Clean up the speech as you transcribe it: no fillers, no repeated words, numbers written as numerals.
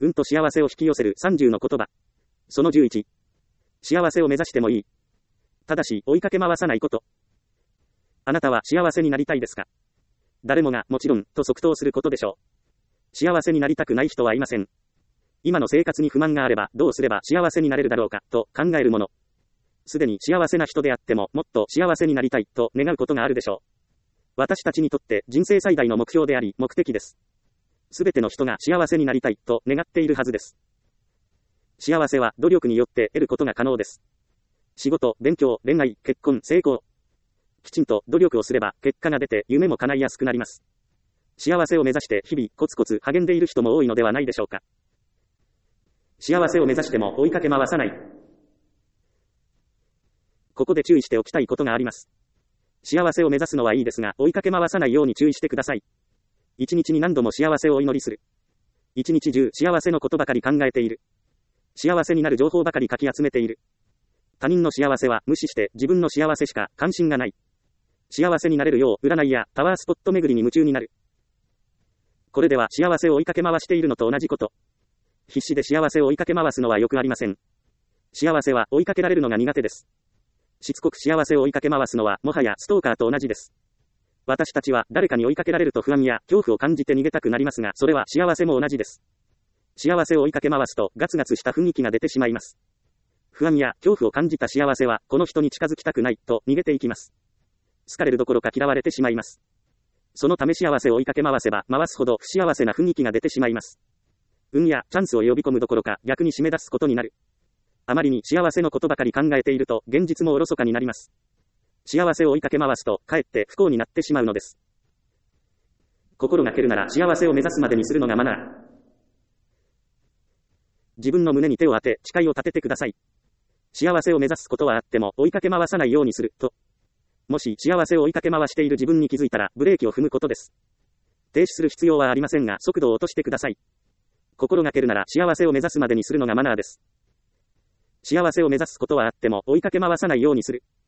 運と幸せを引き寄せる30の言葉。その11。幸せを目指してもいい。ただし、追いかけ回さないこと。あなたは幸せになりたいですか？誰もが、もちろん、と即答することでしょう。幸せになりたくない人はいません。今の生活に不満があれば、どうすれば幸せになれるだろうか、と考えるもの。すでに幸せな人であっても、もっと幸せになりたい、と願うことがあるでしょう。私たちにとって人生最大の目標であり、目的です。すべての人が幸せになりたい、と願っているはずです。幸せは努力によって得ることが可能です。仕事、勉強、恋愛、結婚、成功。きちんと努力をすれば結果が出て夢も叶いやすくなります。幸せを目指して日々コツコツ励んでいる人も多いのではないでしょうか。幸せを目指しても追いかけ回さない。ここで注意しておきたいことがあります。幸せを目指すのはいいですが、追いかけ回さないように注意してください。一日に何度も幸せをお祈りする。一日中幸せのことばかり考えている。幸せになる情報ばかりかき集めている。他人の幸せは無視して自分の幸せしか関心がない。幸せになれるよう占いやパワースポット巡りに夢中になる。これでは幸せを追いかけ回しているのと同じこと。必死で幸せを追いかけ回すのはよくありません。幸せは追いかけられるのが苦手です。しつこく幸せを追いかけ回すのはもはやストーカーと同じです。私たちは誰かに追いかけられると不安や恐怖を感じて逃げたくなりますが、それは幸せも同じです。幸せを追いかけ回すとガツガツした雰囲気が出てしまいます。不安や恐怖を感じた幸せはこの人に近づきたくないと逃げていきます。好かれるどころか嫌われてしまいます。そのため幸せを追いかけ回せば回すほど不幸せな雰囲気が出てしまいます。運やチャンスを呼び込むどころか逆に締め出すことになる。あまりに幸せのことばかり考えていると現実もおろそかになります。幸せを追いかけ回すとかえって不幸になってしまうのです。心がけるなら幸せを目指すまでにするのがマナー。自分の胸に手を当て誓いを立ててください。幸せを目指すことはあっても追いかけ回さないようにすると。もし幸せを追いかけ回している自分に気づいたらブレーキを踏むことです。停止する必要はありませんが速度を落としてください。心がけるなら幸せを目指すまでにするのがマナーです。幸せを目指すことはあっても追いかけ回さないようにする。